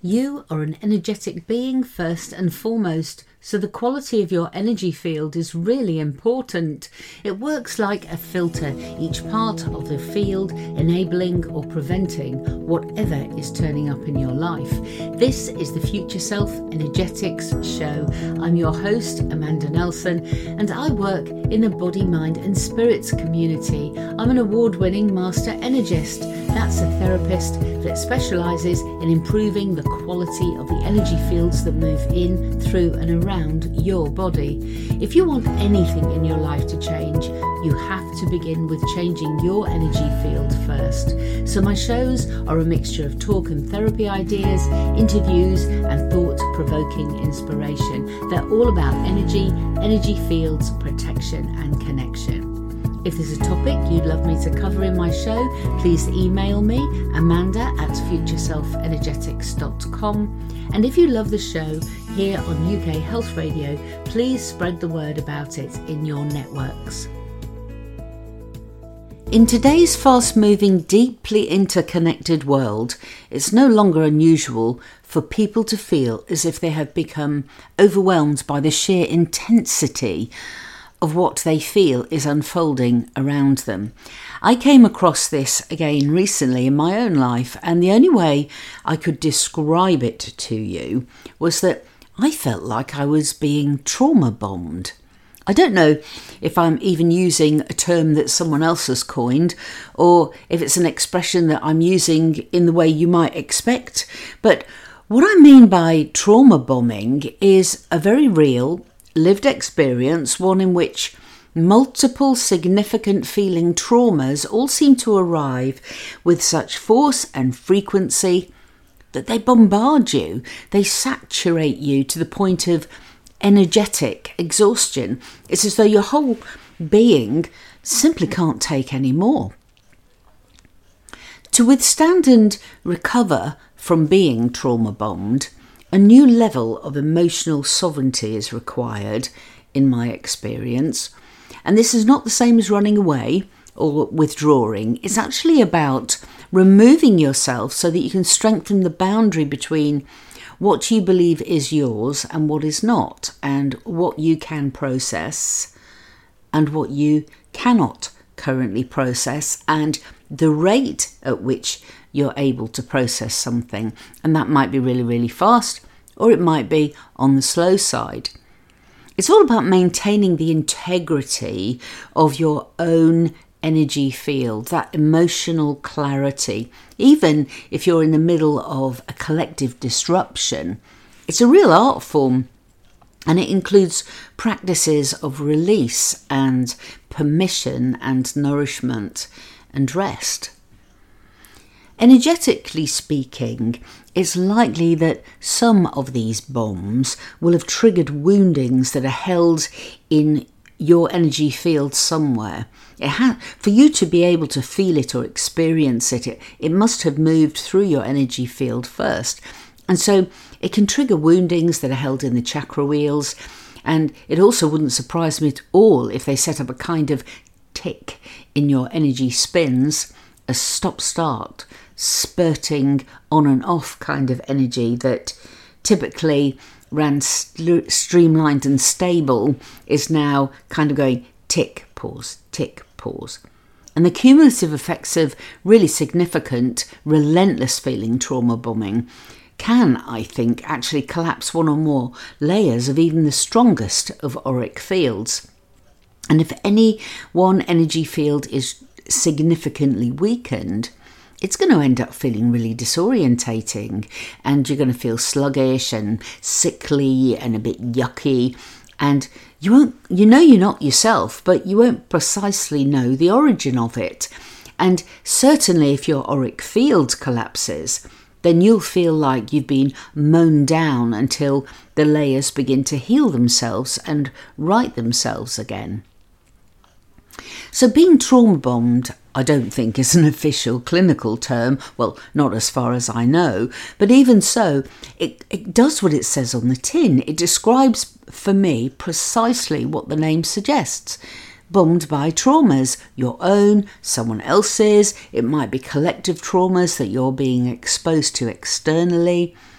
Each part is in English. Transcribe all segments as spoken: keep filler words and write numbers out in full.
You are an energetic being first and foremost, so the quality of your energy field is really important. It works like a filter, each part of the field enabling or preventing whatever is turning up in your life. This is the Future Self Energetics Show. I'm your host, Amanda Nelson, and I work in the body, mind and spirits community. I'm an award-winning master energist. That's a therapist that specialises in improving the quality of the energy fields that move in, through and around your body. If you want anything in your life to change, you have to begin with changing your energy field first. So my shows are a mixture of talk and therapy ideas, interviews and thought-provoking inspiration. They're all about energy, energy fields, protection and connection. If there's a topic you'd love me to cover in my show, please email me, Amanda at future self energetics dot com. And if you love the show here on U K Health Radio, please spread the word about it in your networks. In today's fast-moving, deeply interconnected world, it's no longer unusual for people to feel as if they have become overwhelmed by the sheer intensity of what they feel is unfolding around them. I came across this again recently in my own life, and the only way I could describe it to you was that I felt like I was being trauma bombed. I don't know if I'm even using a term that someone else has coined, or if it's an expression that I'm using in the way you might expect, but what I mean by trauma bombing is a very real lived experience, one in which multiple significant feeling traumas all seem to arrive with such force and frequency that they bombard you, they saturate you to the point of energetic exhaustion. It's as though your whole being simply can't take any more. To withstand and recover from being trauma bombed, a new level of emotional sovereignty is required, in my experience. And this is not the same as running away or withdrawing. It's actually about removing yourself so that you can strengthen the boundary between what you believe is yours and what is not, and what you can process and what you cannot currently process, and the rate at which you're able to process something. And that might be really, really fast, or it might be on the slow side. It's all about maintaining the integrity of your own energy field, that emotional clarity. Even if you're in the middle of a collective disruption, it's a real art form, and it includes practices of release and permission and nourishment and rest. Energetically speaking, it's likely that some of these bombs will have triggered woundings that are held in your energy field somewhere. It ha- for you to be able to feel it or experience it, it, it must have moved through your energy field first. And so it can trigger woundings that are held in the chakra wheels. And it also wouldn't surprise me at all if they set up a kind of tick in your energy spins, a stop-start, spurting on and off kind of energy that typically ran st- streamlined and stable is now kind of going tick, pause, tick, pause. And the cumulative effects of really significant, relentless feeling trauma bombing can, I think, actually collapse one or more layers of even the strongest of auric fields. And if any one energy field is significantly weakened, it's going to end up feeling really disorientating, and you're going to feel sluggish and sickly and a bit yucky, and you won't, you know you're not yourself, but you won't precisely know the origin of it. And certainly if your auric field collapses, then you'll feel like you've been mown down until the layers begin to heal themselves and right themselves again. So being trauma bombed, I don't think is an official clinical term, well, not as far as I know, but even so, it, it does what it says on the tin. It describes, for me, precisely what the name suggests. Bombed by traumas, your own, someone else's, it might be collective traumas that you're being exposed to externally.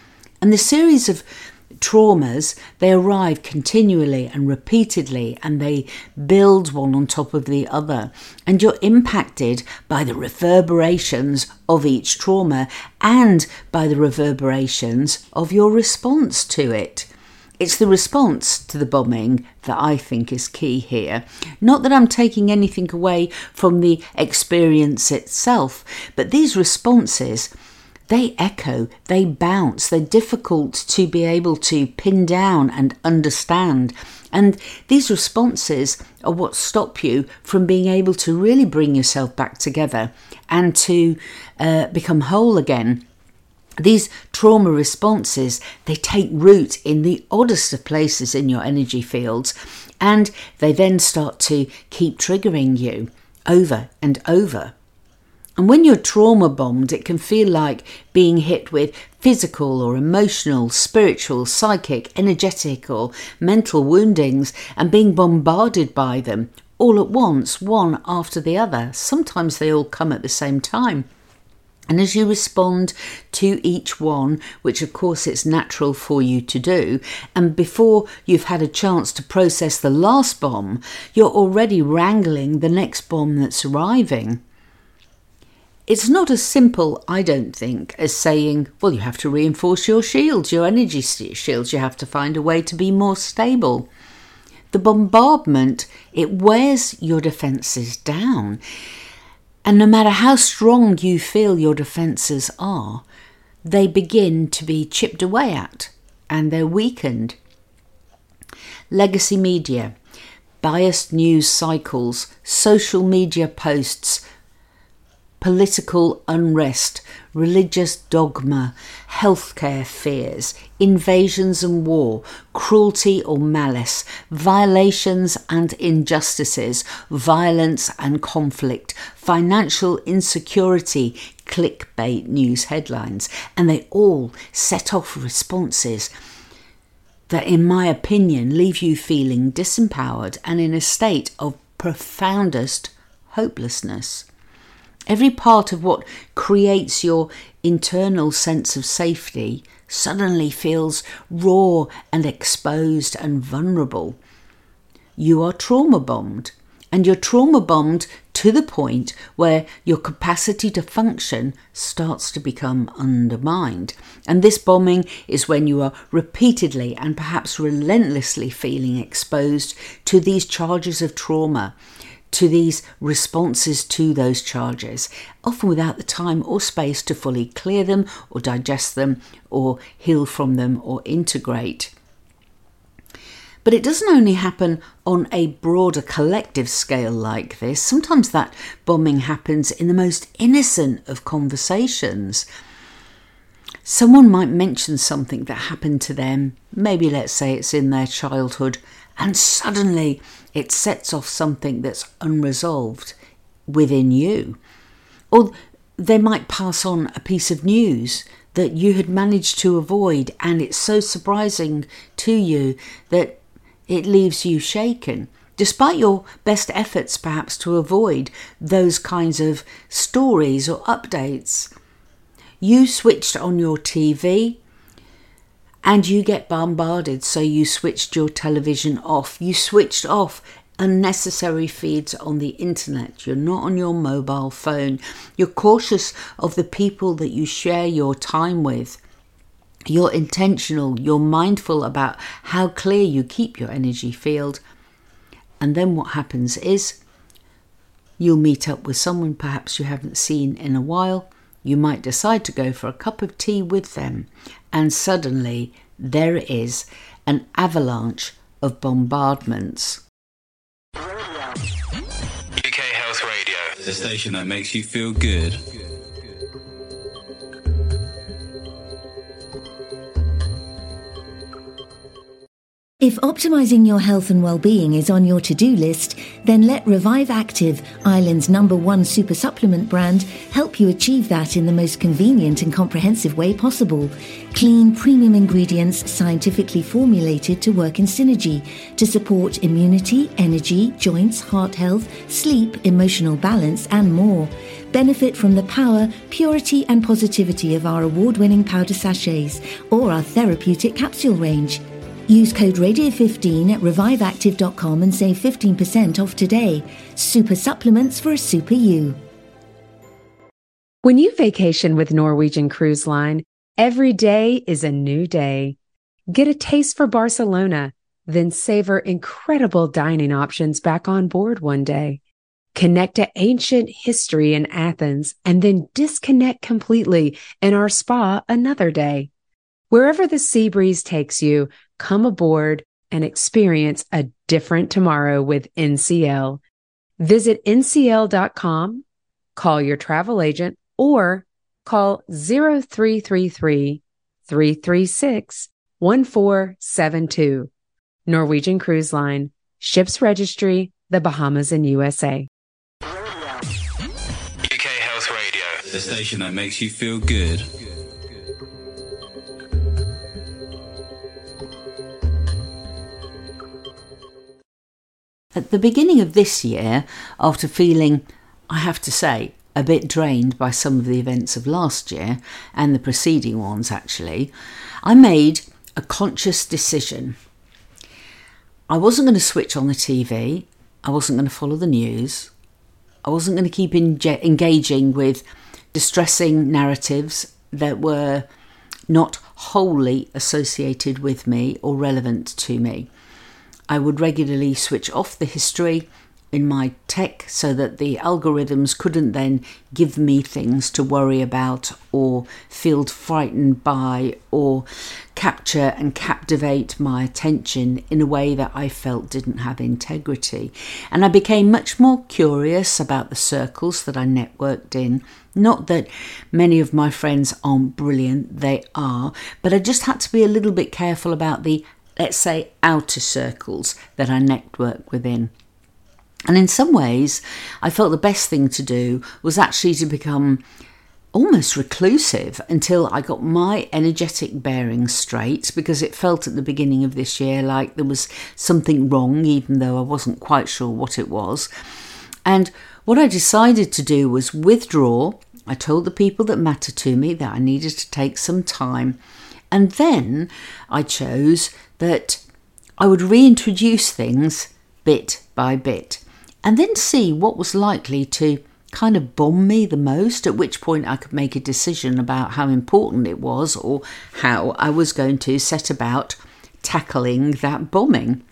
And the series of traumas, they arrive continually and repeatedly, and they build one on top of the other, and you're impacted by the reverberations of each trauma and by the reverberations of your response to it. It's the response to the bombing that I think is key here. Not that I'm taking anything away from the experience itself, but these responses, they echo, they bounce, they're difficult to be able to pin down and understand. And these responses are what stop you from being able to really bring yourself back together and to uh, become whole again. These trauma responses, they take root in the oddest of places in your energy fields, and they then start to keep triggering you over and over. And when you're trauma bombed, it can feel like being hit with physical or emotional, spiritual, psychic, energetic or mental woundings and being bombarded by them all at once, one after the other. Sometimes they all come at the same time. And as you respond to each one, which of course it's natural for you to do, and before you've had a chance to process the last bomb, you're already wrangling the next bomb that's arriving. It's not as simple, I don't think, as saying, well, you have to reinforce your shields, your energy shields. You have to find a way to be more stable. The bombardment, it wears your defences down. And no matter how strong you feel your defences are, they begin to be chipped away at and they're weakened. Legacy media, biased news cycles, social media posts, political unrest, religious dogma, healthcare fears, invasions and war, cruelty or malice, violations and injustices, violence and conflict, financial insecurity, clickbait news headlines, and they all set off responses that, in my opinion, leave you feeling disempowered and in a state of profoundest hopelessness. Every part of what creates your internal sense of safety suddenly feels raw and exposed and vulnerable. You are trauma bombed, and you're trauma bombed to the point where your capacity to function starts to become undermined. And this bombing is when you are repeatedly and perhaps relentlessly feeling exposed to these charges of trauma, to these responses to those charges, often without the time or space to fully clear them or digest them or heal from them or integrate. But it doesn't only happen on a broader collective scale like this. Sometimes that bombing happens in the most innocent of conversations. Someone might mention something that happened to them, maybe let's say it's in their childhood, and suddenly it sets off something that's unresolved within you. Or they might pass on a piece of news that you had managed to avoid, and it's so surprising to you that it leaves you shaken, despite your best efforts perhaps to avoid those kinds of stories or updates. You switched on your T V and you get bombarded, so you switched your television off. You switched off unnecessary feeds on the internet. You're not on your mobile phone. You're cautious of the people that you share your time with. You're intentional. You're mindful about how clear you keep your energy field. And then what happens is you'll meet up with someone perhaps you haven't seen in a while. You might decide to go for a cup of tea with them, and suddenly there is an avalanche of bombardments. U K Health Radio, the station that makes you feel good. If optimizing your health and well-being is on your to-do list, then let Revive Active, Ireland's number one super supplement brand, help you achieve that in the most convenient and comprehensive way possible. Clean, premium ingredients scientifically formulated to work in synergy to support immunity, energy, joints, heart health, sleep, emotional balance, and more. Benefit from the power, purity, and positivity of our award-winning powder sachets or our therapeutic capsule range. Use code radio fifteen at revive active dot com and save fifteen percent off today. Super supplements for a super you. When you vacation with Norwegian Cruise Line, every day is a new day. Get a taste for Barcelona, then savor incredible dining options back on board one day. Connect to ancient history in Athens and then disconnect completely in our spa another day. Wherever the sea breeze takes you, come aboard and experience a different tomorrow with N C L. Visit N C L dot com, call your travel agent, or call zero three three three, three three six, one four seven two. Norwegian Cruise Line, Ships Registry, the Bahamas and U S A. U K Health Radio, the station that makes you feel good. At the beginning of this year, after feeling, I have to say, a bit drained by some of the events of last year and the preceding ones actually, I made a conscious decision. I wasn't going to switch on the T V, I wasn't going to follow the news, I wasn't going to keep enga- engaging with distressing narratives that were not wholly associated with me or relevant to me. I would regularly switch off the history in my tech so that the algorithms couldn't then give me things to worry about or feel frightened by or capture and captivate my attention in a way that I felt didn't have integrity. And I became much more curious about the circles that I networked in. Not that many of my friends aren't brilliant, they are, but I just had to be a little bit careful about the, let's say, outer circles that I network within. And in some ways, I felt the best thing to do was actually to become almost reclusive until I got my energetic bearings straight, because it felt at the beginning of this year like there was something wrong, even though I wasn't quite sure what it was. And what I decided to do was withdraw. I told the people that matter to me that I needed to take some time. And then I chose that I would reintroduce things bit by bit and then see what was likely to kind of bomb me the most, at which point I could make a decision about how important it was or how I was going to set about tackling that bombing.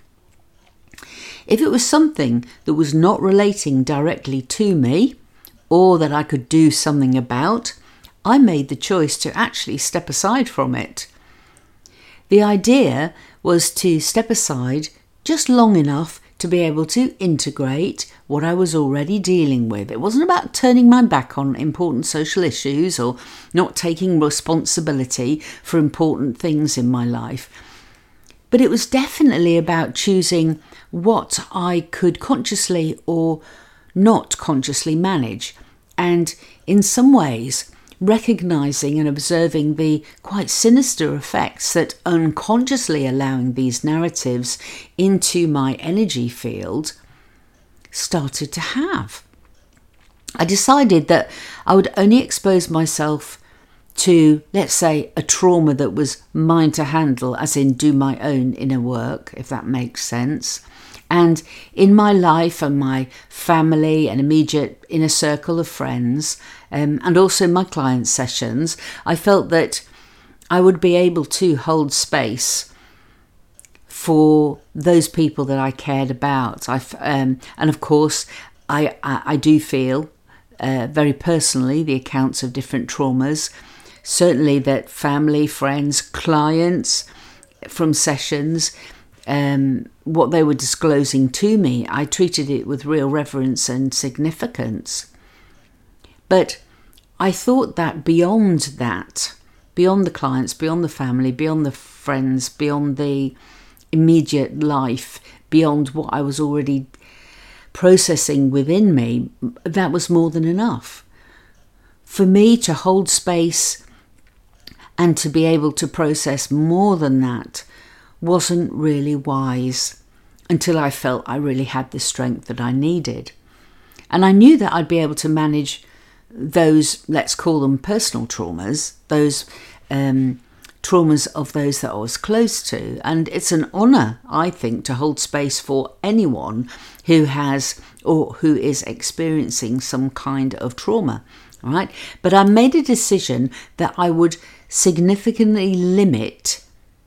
If it was something that was not relating directly to me or that I could do something about, I made the choice to actually step aside from it. The idea was to step aside just long enough to be able to integrate what I was already dealing with. It wasn't about turning my back on important social issues or not taking responsibility for important things in my life. But it was definitely about choosing what I could consciously or not consciously manage. And in some ways, recognising and observing the quite sinister effects that unconsciously allowing these narratives into my energy field started to have. I decided that I would only expose myself to, let's say, a trauma that was mine to handle, as in do my own inner work, if that makes sense. And in my life and my family and immediate inner circle of friends, um, and also my client sessions, I felt that I would be able to hold space for those people that I cared about. I, um, and of course, I, I, I do feel uh, very personally the accounts of different traumas, certainly that family, friends, clients from sessions, Um, what they were disclosing to me, I treated it with real reverence and significance. But I thought that beyond that, beyond the clients, beyond the family, beyond the friends, beyond the immediate life beyond what I was already processing within me, that was more than enough. For me to hold space and to be able to process more than that wasn't really wise until I felt I really had the strength that I needed. And I knew that I'd be able to manage those, let's call them personal traumas, those um, traumas of those that I was close to. And it's an honour, I think, to hold space for anyone who has or who is experiencing some kind of trauma, right? But I made a decision that I would significantly limit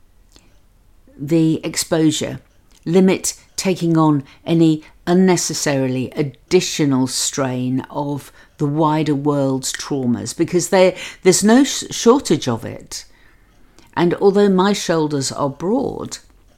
the exposure, limit taking on any unnecessarily additional strain of the wider world's traumas, because there there's no sh- shortage of it. And although my shoulders are broad,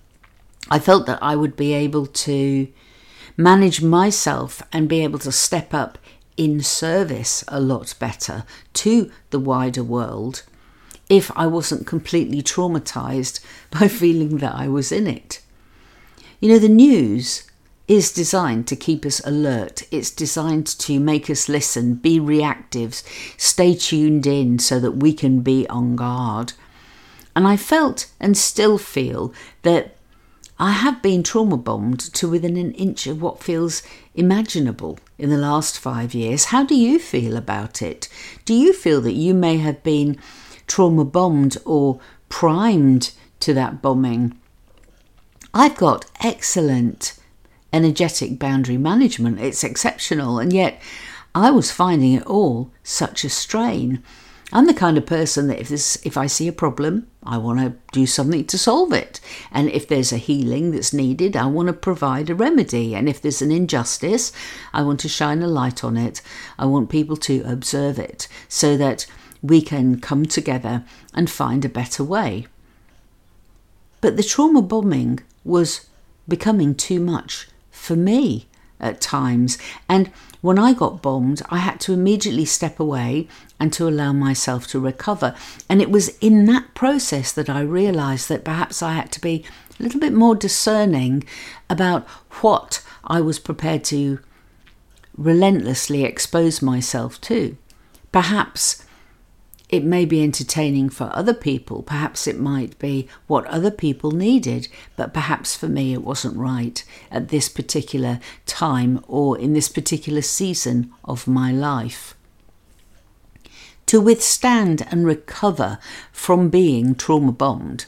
I felt that I would be able to manage myself and be able to step up in service a lot better to the wider world if I wasn't completely traumatized by feeling that I was in it. You know, the news is designed to keep us alert. It's designed to make us listen, be reactive, stay tuned in so that we can be on guard. And I felt and still feel that I have been trauma bombed to within an inch of what feels imaginable in the last five years. How do you feel about it? Do you feel that you may have been trauma bombed or primed to that bombing? I've got excellent energetic boundary management. It's exceptional, and yet I was finding it all such a strain. I'm the kind of person that if this, if I see a problem, I want to do something to solve it. And if there's a healing that's needed, I want to provide a remedy. And if there's an injustice, I want to shine a light on it. I want people to observe it so that we can come together and find a better way. But the trauma bombing was becoming too much for me at times. And when I got bombed, I had to immediately step away and to allow myself to recover. And it was in that process that I realised that perhaps I had to be a little bit more discerning about what I was prepared to relentlessly expose myself to. Perhaps it may be entertaining for other people. Perhaps it might be what other people needed, but perhaps for me it wasn't right at this particular time or in this particular season of my life. To withstand and recover from being trauma bombed,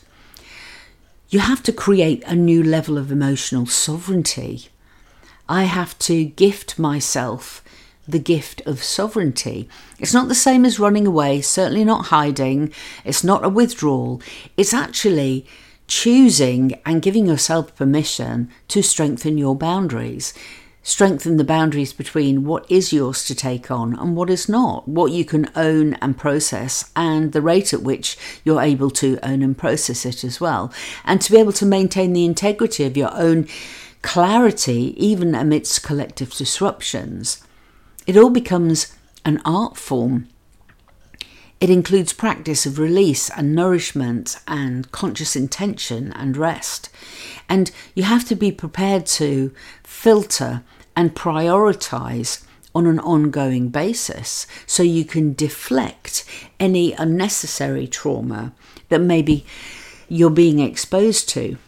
you have to create a new level of emotional sovereignty. I have to gift myself the gift of sovereignty. It's not the same as running away, certainly not hiding. It's not a withdrawal. It's actually choosing and giving yourself permission to strengthen your boundaries. Strengthen the boundaries between what is yours to take on and what is not, what you can own and process, and the rate at which you're able to own and process it as well. And to be able to maintain the integrity of your own clarity, even amidst collective disruptions. It all becomes an art form. It includes practice of release and nourishment and conscious intention and rest. And you have to be prepared to filter and prioritise on an ongoing basis so you can deflect any unnecessary trauma that maybe you're being exposed to.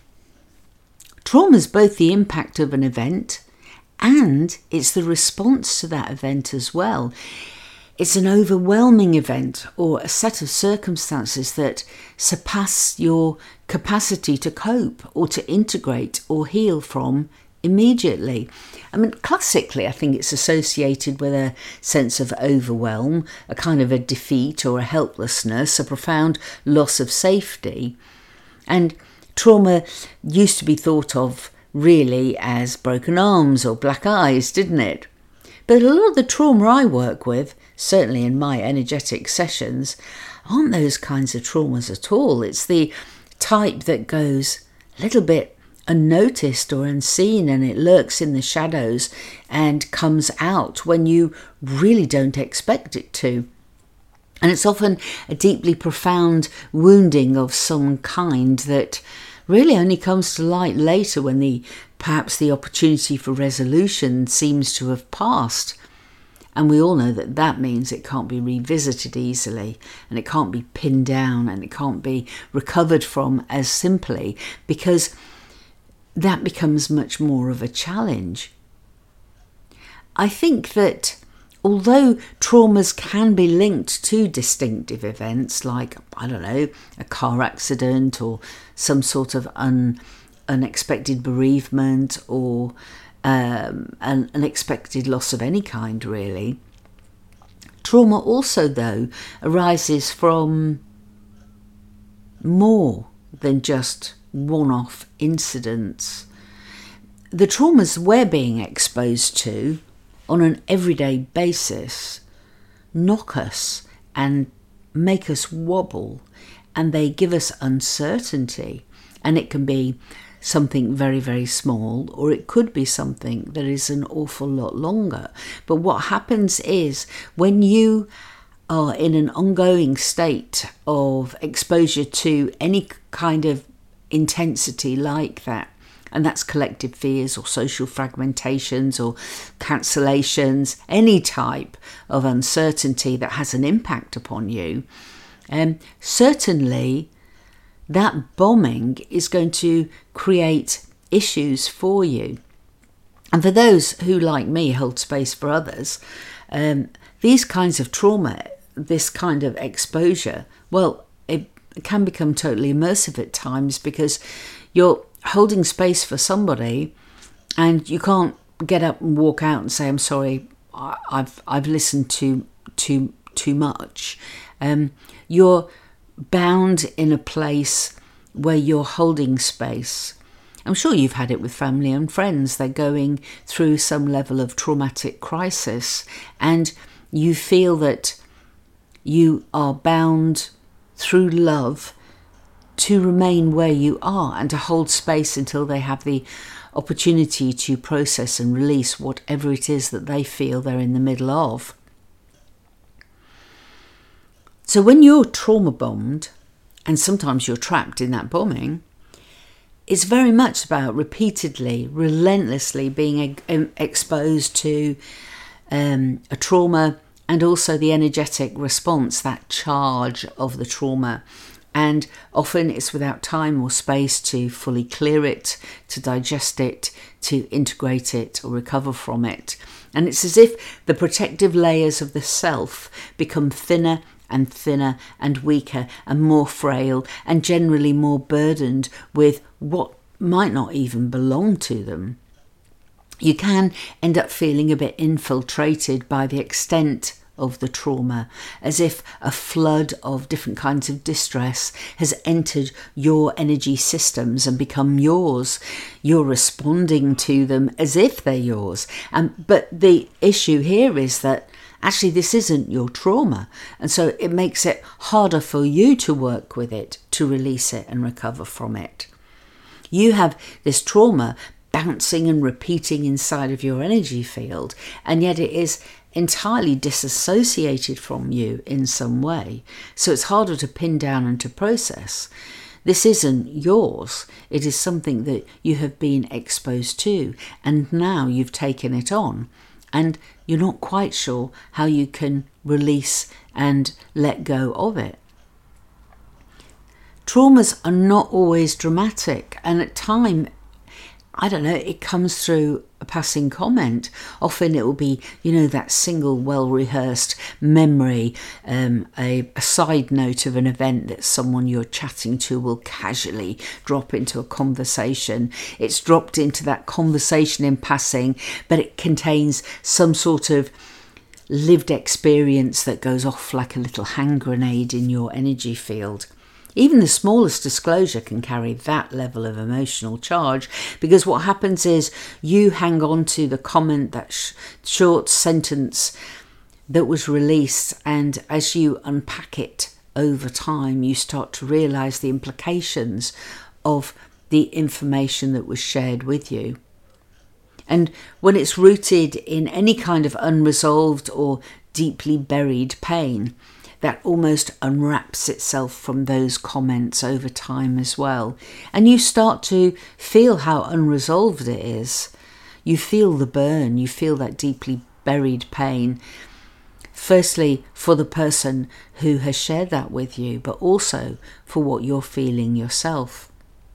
Trauma is both the impact of an event and it's the response to that event as well. It's an overwhelming event or a set of circumstances that surpass your capacity to cope or to integrate or heal from immediately. I mean, classically, I think it's associated with a sense of overwhelm, a kind of a defeat or a helplessness, a profound loss of safety. And trauma used to be thought of really as broken arms or black eyes, didn't it? But a lot of the trauma I work with, certainly in my energetic sessions, aren't those kinds of traumas at all. It's the type that goes a little bit unnoticed or unseen, and it lurks in the shadows and comes out when you really don't expect it to. And it's often a deeply profound wounding of some kind that really only comes to light later when the perhaps the opportunity for resolution seems to have passed. And we all know that that means it can't be revisited easily, and it can't be pinned down, and it can't be recovered from as simply, because that becomes much more of a challenge. I think that although traumas can be linked to distinctive events like, I don't know, a car accident or some sort of un, unexpected bereavement or um, an unexpected loss of any kind, really, trauma also, though, arises from more than just one-off incidents. The traumas we're being exposed to on an everyday basis knock us and make us wobble, and they give us uncertainty. And it can be something very, very small, or it could be something that is an awful lot longer. But what happens is when you are in an ongoing state of exposure to any kind of intensity like that, and that's collective fears or social fragmentations or cancellations, any type of uncertainty that has an impact upon you, um, certainly that bombing is going to create issues for you. And for those who, like me, hold space for others, um, these kinds of trauma, this kind of exposure, well, it can become totally immersive at times, because you're holding space for somebody and you can't get up and walk out and say, I'm sorry, I've I've listened to too too much. Um, you're bound in a place where you're holding space. I'm sure you've had it with family and friends. They're going through some level of traumatic crisis, and you feel that you are bound through love to remain where you are and to hold space until they have the opportunity to process and release whatever it is that they feel they're in the middle of. So when you're trauma bombed, and sometimes you're trapped in that bombing, it's very much about repeatedly, relentlessly being exposed to um, a trauma, and also the energetic response, that charge of the trauma. And often it's without time or space to fully clear it, to digest it, to integrate it or recover from it. And it's as if the protective layers of the self become thinner and thinner and weaker and more frail and generally more burdened with what might not even belong to them. You can end up feeling a bit infiltrated by the extent of the trauma, as if a flood of different kinds of distress has entered your energy systems and become yours. You're responding to them as if they're yours. Um, but the issue here is that actually this isn't your trauma, and so it makes it harder for you to work with it, to release it and recover from it. You have this trauma bouncing and repeating inside of your energy field, and yet it is entirely disassociated from you in some way, so it's harder to pin down and to process. This isn't yours. It is something that you have been exposed to, and now you've taken it on, and you're not quite sure how you can release and let go of it. Traumas are not always dramatic, and at times, I don't know, it comes through a passing comment. Often it will be, you know, that single well-rehearsed memory, um, a, a side note of an event that someone you're chatting to will casually drop into a conversation. It's dropped into that conversation in passing, but it contains some sort of lived experience that goes off like a little hand grenade in your energy field. Even the smallest disclosure can carry that level of emotional charge, because what happens is you hang on to the comment, that sh- short sentence that was released, and as you unpack it over time, you start to realise the implications of the information that was shared with you. And when it's rooted in any kind of unresolved or deeply buried pain, that almost unwraps itself from those comments over time as well. And you start to feel how unresolved it is. You feel the burn, you feel that deeply buried pain. Firstly, for the person who has shared that with you, but also for what you're feeling yourself.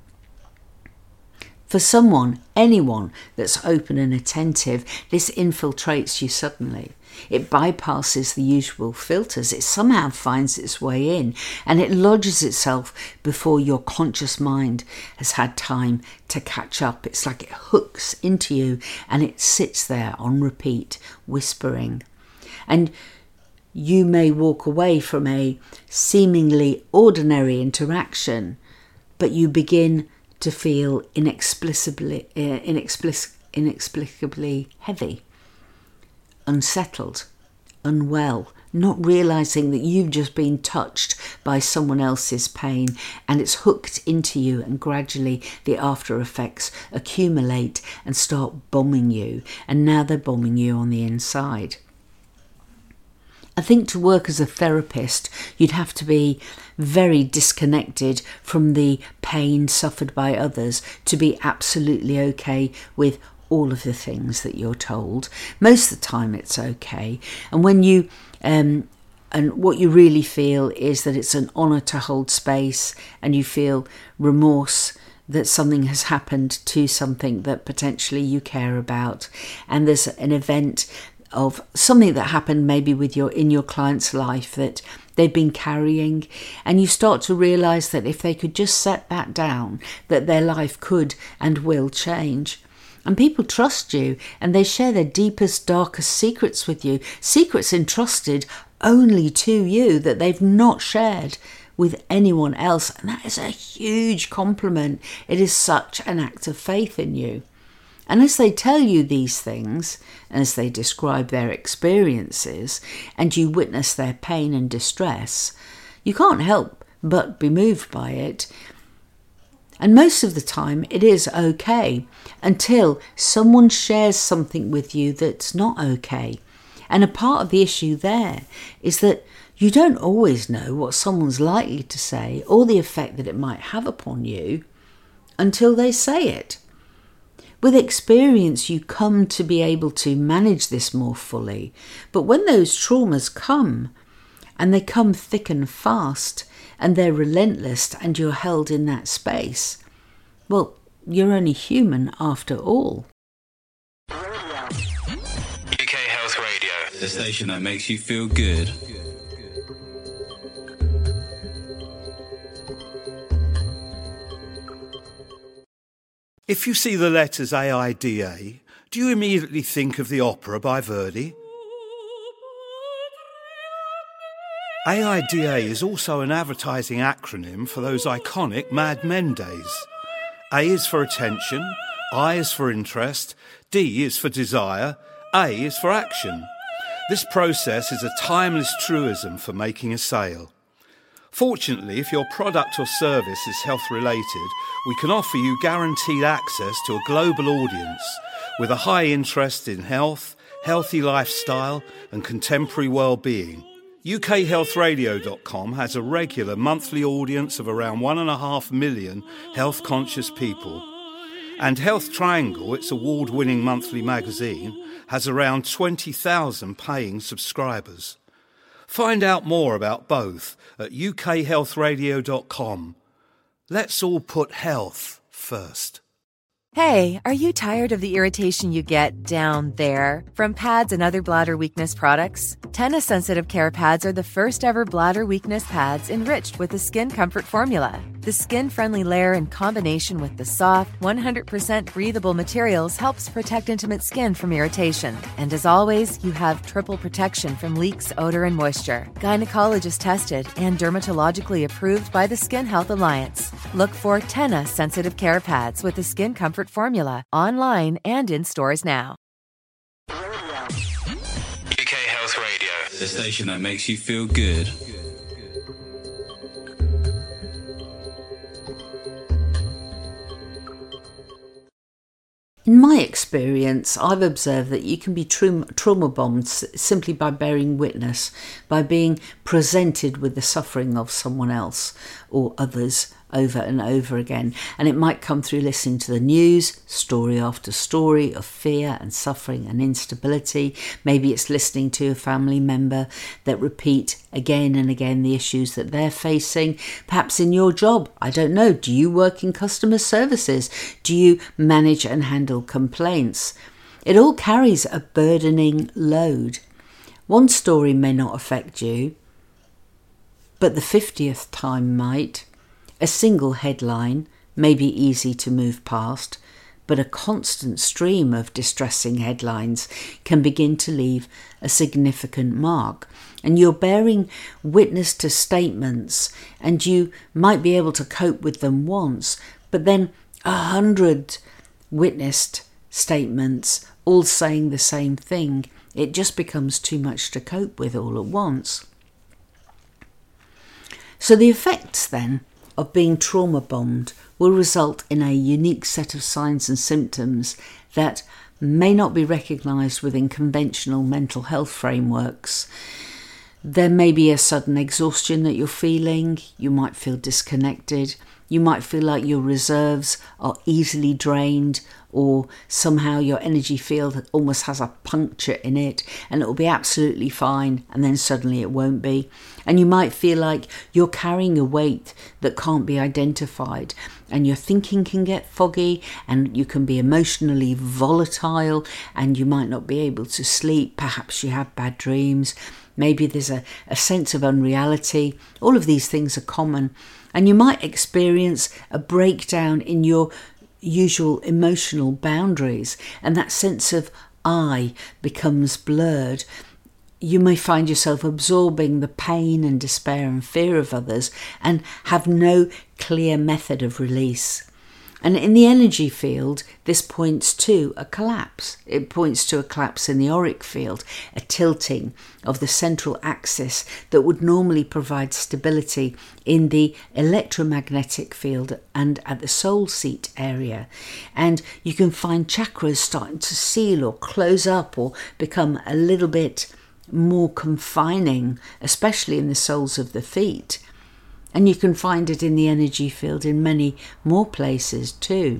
For someone, anyone that's open and attentive, this infiltrates you suddenly. It bypasses the usual filters. It somehow finds its way in, and it lodges itself before your conscious mind has had time to catch up. It's like it hooks into you and it sits there on repeat, whispering. And you may walk away from a seemingly ordinary interaction, but you begin to feel inexplicably, uh, inexplic- inexplicably heavy, unsettled, unwell, not realising that you've just been touched by someone else's pain and it's hooked into you, and gradually the after effects accumulate and start bombing you, and now they're bombing you on the inside. I think to work as a therapist, you'd have to be very disconnected from the pain suffered by others to be absolutely okay with all of the things that you're told. Most of the time it's okay. And when you, um, and what you really feel is that it's an honour to hold space, and you feel remorse that something has happened to something that potentially you care about. And there's an event of something that happened maybe with your in your client's life that they've been carrying, and you start to realise that if they could just set that down, that their life could and will change. And people trust you, and they share their deepest, darkest secrets with you, secrets entrusted only to you that they've not shared with anyone else. And that is a huge compliment. It is such an act of faith in you. And as they tell you these things, as they describe their experiences, and you witness their pain and distress, you can't help but be moved by it. And most of the time it is okay, until someone shares something with you that's not okay. And a part of the issue there is that you don't always know what someone's likely to say or the effect that it might have upon you until they say it. With experience, you come to be able to manage this more fully. But when those traumas come, and they come thick and fast, and they're relentless, and you're held in that space, well, you're only human after all. U K Health Radio, the station that makes you feel good. If you see the letters A I D A, do you immediately think of the opera by Verdi? A I D A is also an advertising acronym for those iconic Mad Men days. A is for attention, I is for interest, D is for desire, A is for action. This process is a timeless truism for making a sale. Fortunately, if your product or service is health-related, we can offer you guaranteed access to a global audience with a high interest in health, healthy lifestyle and contemporary well-being. U K health radio dot com has a regular monthly audience of around one and a half million health-conscious people. And Health Triangle, its award-winning monthly magazine, has around twenty thousand paying subscribers. Find out more about both at U K health radio dot com. Let's all put health first. Hey, are you tired of the irritation you get down there from pads and other bladder weakness products? Tena Sensitive Care Pads are the first ever bladder weakness pads enriched with the Skin Comfort formula. The skin-friendly layer in combination with the soft, one hundred percent breathable materials helps protect intimate skin from irritation. And as always, you have triple protection from leaks, odor, and moisture. Gynecologist tested and dermatologically approved by the Skin Health Alliance. Look for Tena Sensitive Care Pads with the Skin Comfort formula online and in stores now. U K Health Radio, the station that makes you feel good. In my experience, I've observed that you can be tra- trauma bombed simply by bearing witness, by being presented with the suffering of someone else or others over and over again. And it might come through listening to the news, story after story of fear and suffering and instability. Maybe it's listening to a family member that repeat again and again the issues that they're facing. Perhaps in your job, I don't know, do you work in customer services? Do you manage and handle complaints? It all carries a burdening load. One story may not affect you, but the fiftieth time might. A single headline may be easy to move past, but a constant stream of distressing headlines can begin to leave a significant mark. And you're bearing witness to statements, and you might be able to cope with them once, but then a hundred witnessed statements all saying the same thing, it just becomes too much to cope with all at once. So the effects then of being trauma bombed will result in a unique set of signs and symptoms that may not be recognised within conventional mental health frameworks. There may be a sudden exhaustion that you're feeling. You might feel disconnected. You might feel like your reserves are easily drained, or somehow your energy field almost has a puncture in it and it will be absolutely fine, and then suddenly it won't be. And you might feel like you're carrying a weight that can't be identified, and your thinking can get foggy, and you can be emotionally volatile, and you might not be able to sleep. Perhaps you have bad dreams. Maybe there's a, a sense of unreality. All of these things are common. And you might experience a breakdown in your usual emotional boundaries, and that sense of I becomes blurred. You may find yourself absorbing the pain and despair and fear of others and have no clear method of release. And in the energy field, this points to a collapse. It points to a collapse in the auric field, a tilting of the central axis that would normally provide stability in the electromagnetic field and at the soul seat area. And you can find chakras starting to seal or close up or become a little bit more confining, especially in the soles of the feet. And you can find it in the energy field in many more places too.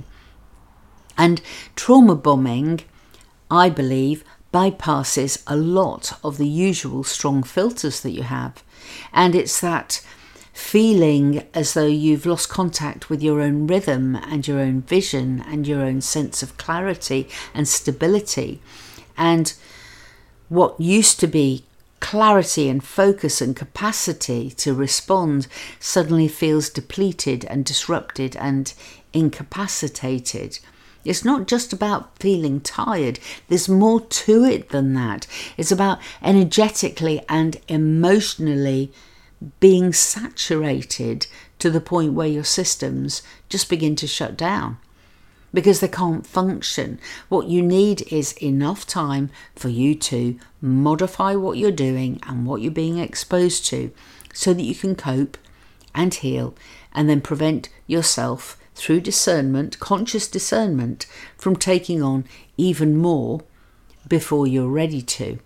And trauma bombing, I believe, bypasses a lot of the usual strong filters that you have. And it's that feeling as though you've lost contact with your own rhythm and your own vision and your own sense of clarity and stability. And what used to be clarity and focus and capacity to respond suddenly feels depleted and disrupted and incapacitated. It's not just about feeling tired. There's more to it than that. It's about energetically and emotionally being saturated to the point where your systems just begin to shut down, because they can't function. What you need is enough time for you to modify what you're doing and what you're being exposed to so that you can cope and heal, and then prevent yourself through discernment, conscious discernment, from taking on even more before you're ready to.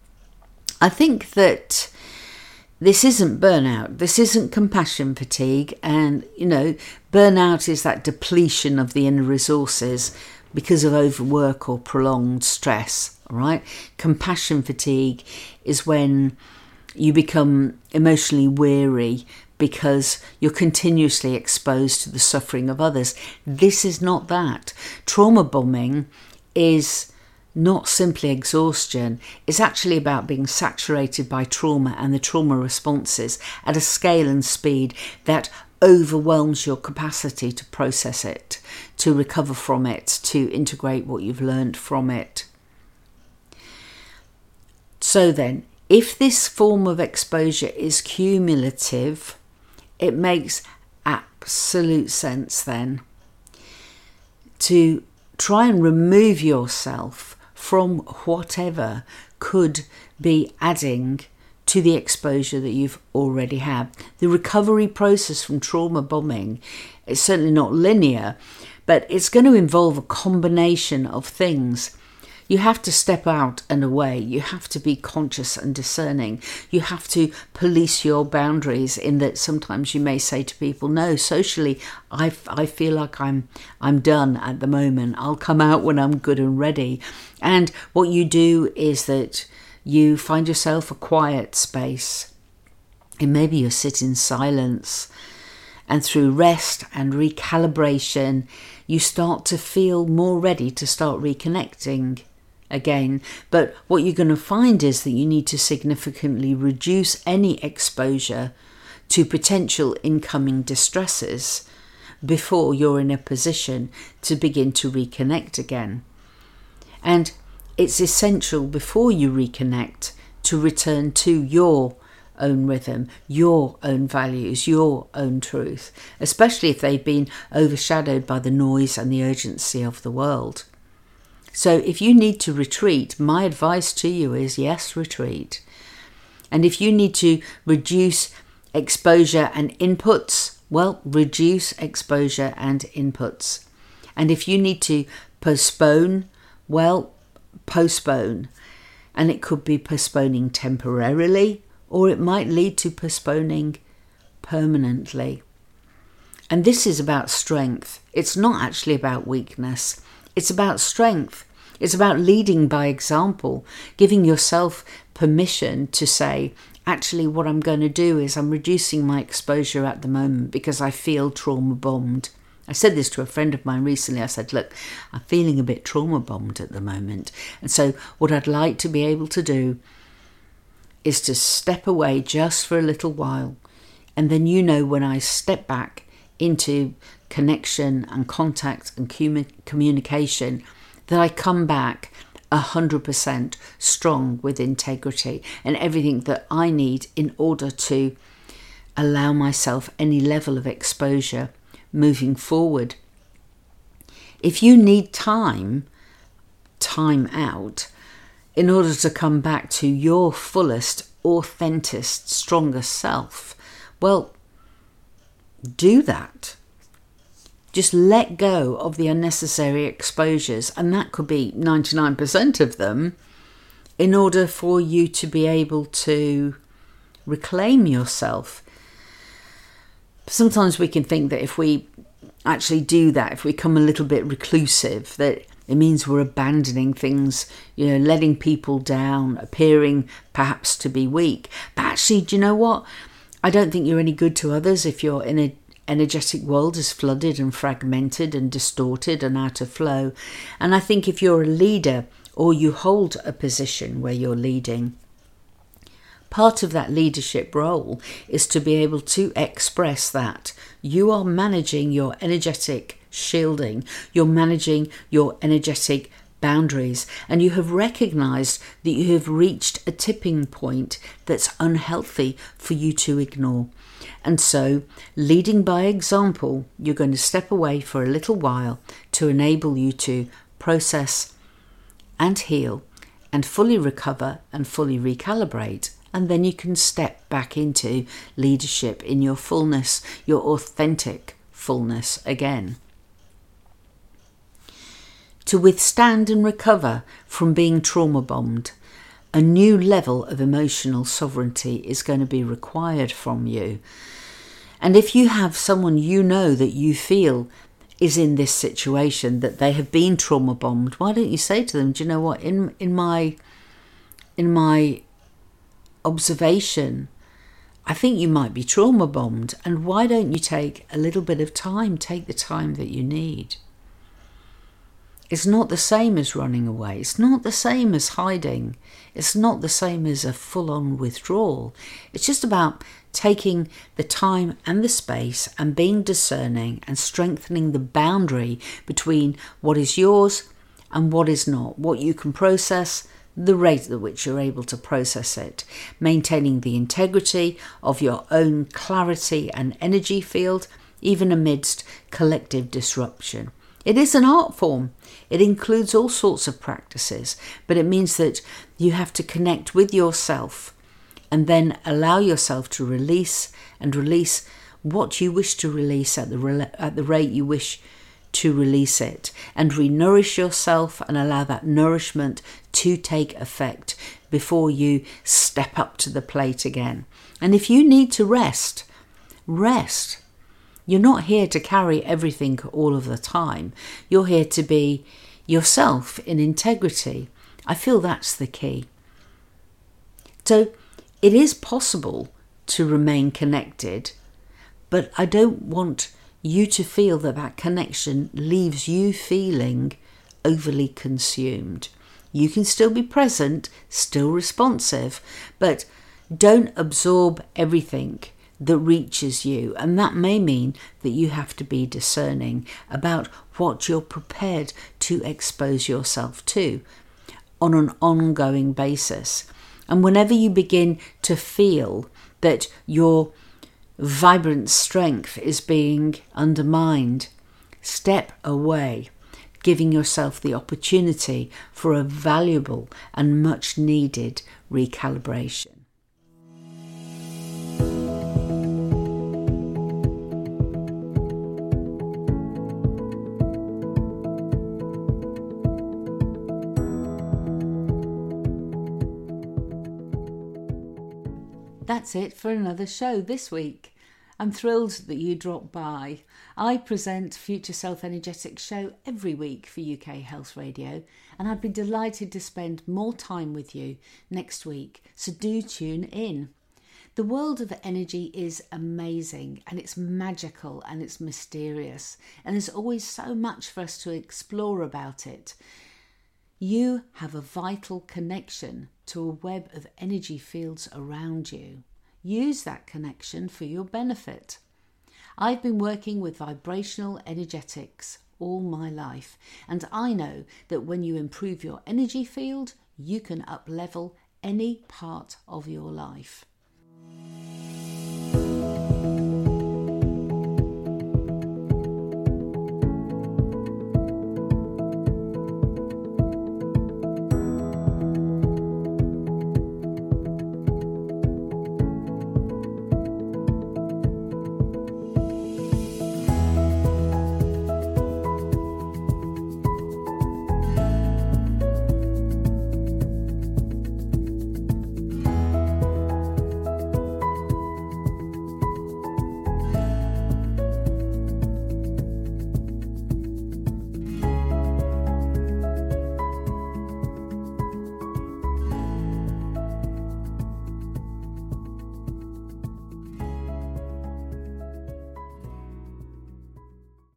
I think that this isn't burnout. This isn't compassion fatigue. And, you know, burnout is that depletion of the inner resources because of overwork or prolonged stress, all right? Compassion fatigue is when you become emotionally weary because you're continuously exposed to the suffering of others. This is not that. Trauma bombing is not simply exhaustion. It's actually about being saturated by trauma and the trauma responses at a scale and speed that overwhelms your capacity to process it, to recover from it, to integrate what you've learned from it. So then, if this form of exposure is cumulative, it makes absolute sense then to try and remove yourself from whatever could be adding to the exposure that you've already had. The recovery process from trauma bombing is certainly not linear, But it's going to involve a combination of things. You have to step out and away. You have to be conscious and discerning. You have to police your boundaries, in that sometimes you may say to people, no, socially, I, I feel like I'm I'm done at the moment. I'll come out when I'm good and ready. And what you do is that you find yourself a quiet space. And maybe you sit in silence. And through rest and recalibration, you start to feel more ready to start reconnecting again. But what you're going to find is that you need to significantly reduce any exposure to potential incoming distresses before you're in a position to begin to reconnect again. And it's essential before you reconnect to return to your own rhythm, your own values, your own truth, especially if they've been overshadowed by the noise and the urgency of the world. So if you need to retreat, my advice to you is yes, retreat. And if you need to reduce exposure and inputs, well, reduce exposure and inputs. And if you need to postpone, well, postpone. And it could be postponing temporarily, or it might lead to postponing permanently. And this is about strength. It's not actually about weakness. It's about strength. It's about leading by example, giving yourself permission to say, actually, what I'm going to do is I'm reducing my exposure at the moment because I feel trauma bombed. I said this to a friend of mine recently. I said, look, I'm feeling a bit trauma bombed at the moment. And so what I'd like to be able to do is to step away just for a little while. And then, you know, when I step back into connection and contact and communication, that I come back one hundred percent strong with integrity and everything that I need in order to allow myself any level of exposure moving forward. If you need time, time out, in order to come back to your fullest, authentic, strongest self, well, do that. Just let go of the unnecessary exposures, and that could be ninety-nine percent of them, in order for you to be able to reclaim yourself. Sometimes we can think that if we actually do that, if we become a little bit reclusive, that it means we're abandoning things, you know, letting people down, appearing perhaps to be weak. But actually, do you know what? I don't think you're any good to others if your inner energetic world is flooded and fragmented and distorted and out of flow. And I think if you're a leader or you hold a position where you're leading, part of that leadership role is to be able to express that you are managing your energetic shielding, you're managing your energetic boundaries, and you have recognized that you have reached a tipping point that's unhealthy for you to ignore. And so, leading by example, you're going to step away for a little while to enable you to process and heal and fully recover and fully recalibrate. And then you can step back into leadership in your fullness, your authentic fullness again. To withstand and recover from being trauma bombed, a new level of emotional sovereignty is going to be required from you. And if you have someone you know that you feel is in this situation, that they have been trauma bombed, why don't you say to them, do you know what, in in my in my observation, I think you might be trauma bombed, and why don't you take a little bit of time, take the time that you need. It's not the same as running away. It's not the same as hiding. It's not the same as a full-on withdrawal. It's just about taking the time and the space and being discerning and strengthening the boundary between what is yours and what is not, what you can process, the rate at which you're able to process it, maintaining the integrity of your own clarity and energy field, even amidst collective disruption. It is an art form. It includes all sorts of practices, but it means that you have to connect with yourself and then allow yourself to release and release what you wish to release at the at the rate you wish to release it and re-nourish yourself and allow that nourishment to take effect before you step up to the plate again. And if you need to rest, rest. You're not here to carry everything all of the time. You're here to be yourself in integrity. I feel that's the key. So it is possible to remain connected, but I don't want you to feel that that connection leaves you feeling overly consumed. You can still be present, still responsive, but don't absorb everything that reaches you. And that may mean that you have to be discerning about what you're prepared to expose yourself to on an ongoing basis. And whenever you begin to feel that your vibrant strength is being undermined, step away, giving yourself the opportunity for a valuable and much needed recalibration. That's it for another show this week. I'm thrilled that you dropped by. I present Future Self Energetics show every week for U K Health Radio, and I'd be delighted to spend more time with you next week, so do tune in. The world of energy is amazing, and it's magical and it's mysterious, and there's always so much for us to explore about it. You have a vital connection to a web of energy fields around you. Use that connection for your benefit. I've been working with vibrational energetics all my life, and I know that when you improve your energy field, you can up-level any part of your life.